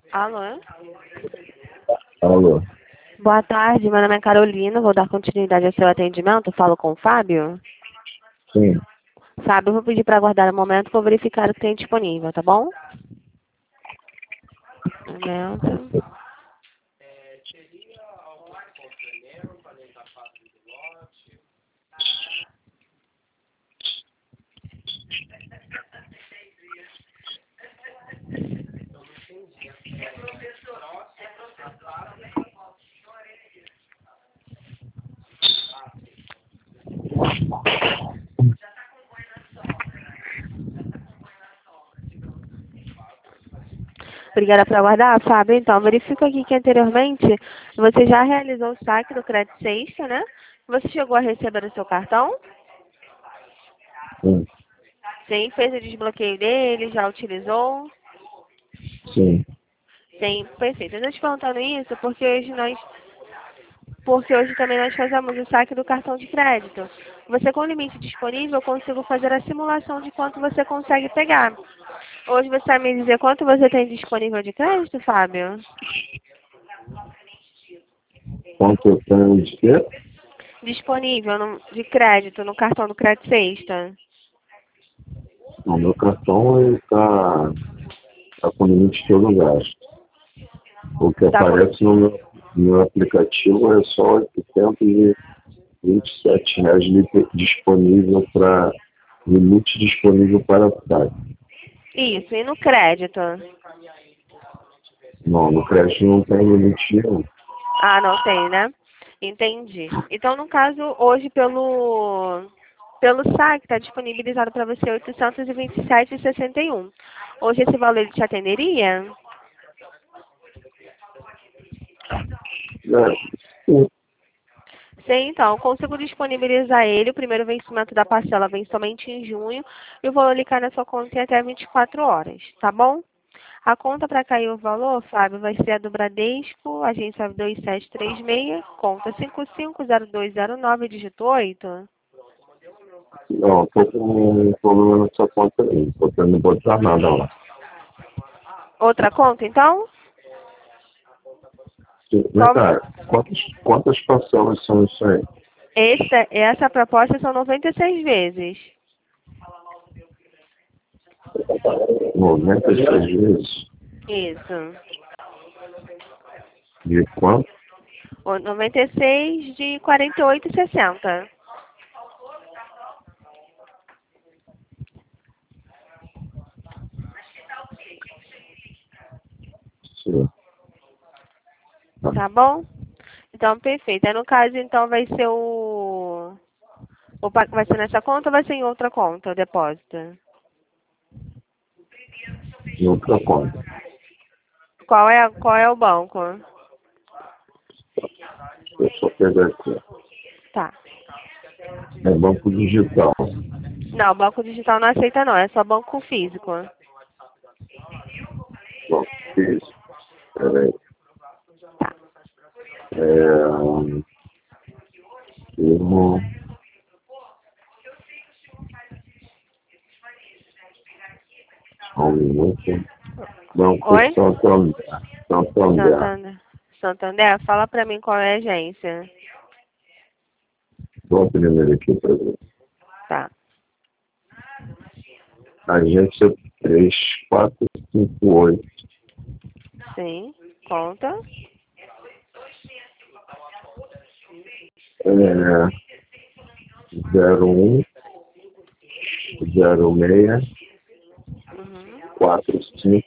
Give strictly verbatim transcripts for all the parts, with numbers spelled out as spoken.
Alô? Alô? Boa tarde, meu nome é Carolina, vou dar continuidade ao seu atendimento. Falo com o Fábio? Sim. Fábio, eu vou pedir para aguardar um momento, vou verificar o que tem disponível, tá bom? Um momento. Obrigada por aguardar, Fábio. Então, verifico aqui que anteriormente você já realizou o saque do Crédito Sexta, né? Você chegou a receber o seu cartão? Sim. Sim, fez o desbloqueio dele, já utilizou? Sim. Sim, perfeito. Eu estou te perguntando isso porque hoje nós, porque hoje também nós fazemos o saque do cartão de crédito. Você com o limite disponível, eu consigo fazer a simulação de quanto você consegue pegar. Hoje você vai me dizer quanto você tem disponível de crédito, Fábio? Quanto eu tenho de quê? Disponível no- de crédito no cartão do Crédito Sexta. O meu cartão está tá com limite que eu não gasto. O que Tá com... aparece no meu, no meu aplicativo é só oitocentos e vinte e sete reais li- disponível para limite disponível para saque. Isso, e no crédito? Não, no crédito não tem limite nenhum. Ah, não tem, né? Entendi. Então, no caso, hoje pelo pelo saque está disponibilizado para você oitocentos e vinte e sete reais e sessenta e um. Hoje esse valor ele te atenderia? É, sim. Sim, então, eu consigo disponibilizar ele. O primeiro vencimento da parcela vem somente em junho e o valor ele cai na sua conta em até vinte e quatro horas, tá bom? A conta para cair o valor, Fábio, vai ser a do Bradesco, agência dois sete três seis, conta cinco cinco zero dois zero nove, dígito oito. Não, estou com um problema nessa conta aí. Não estou tendo botar nada lá. Outra conta, então? Vem Qual... cá, quantas, quantas parcelas são isso aí? Essa, essa proposta são noventa e seis vezes. noventa e seis vezes? Isso. De quanto? O noventa e seis de quarenta e oito e sessenta. Sim. Tá bom? Então, perfeito. Aí, no caso, então, vai ser o... o... pa- Vai ser nessa conta ou vai ser em outra conta o depósito? Em outra conta. Qual é, a- qual é o banco? Eu só pegar aqui. Tá. É banco digital. Não, banco digital não aceita não, é só banco físico. Banco físico. Peraí. Tá. É. Firmo. Só um minuto. Banco Oi? Santander. Santander. Santander. Santander, fala pra mim qual é a agência. Dou a primeira aqui para ver. Tá. Agência três quatro cinco oito. Sim. Conta. É. zero um zero seis Uhum. quatro cinco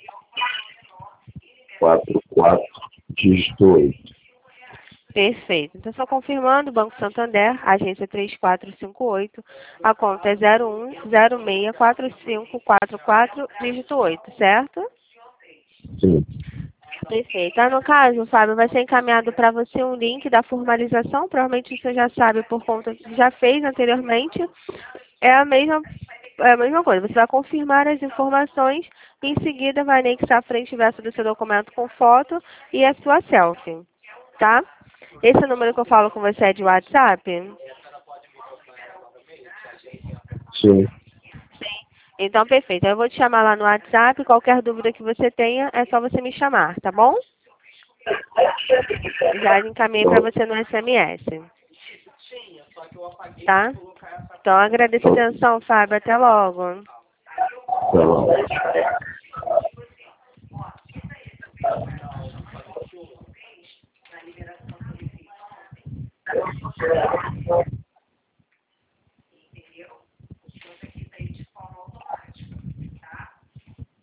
quatro quatro dígito oito. Perfeito. Então, só confirmando, Banco Santander, agência três quatro cinco oito, a conta é zero um zero seis quatro cinco quatro quatro, dígito oito, certo? Sim. Perfeito. Ah, no caso, Fábio, vai ser encaminhado para você um link da formalização, provavelmente você já sabe por conta que já fez anteriormente. É a mesma, é a mesma coisa, você vai confirmar as informações e em seguida vai anexar a frente e verso do seu documento com foto e a sua selfie, tá? Esse número que eu falo com você é de WhatsApp? Sim. Então, perfeito. Eu vou te chamar lá no WhatsApp. Qualquer dúvida que você tenha, é só você me chamar, tá bom? Já encaminhei para você no S M S. Tá? Então, agradeço a atenção, Fábio. Até logo. Tá.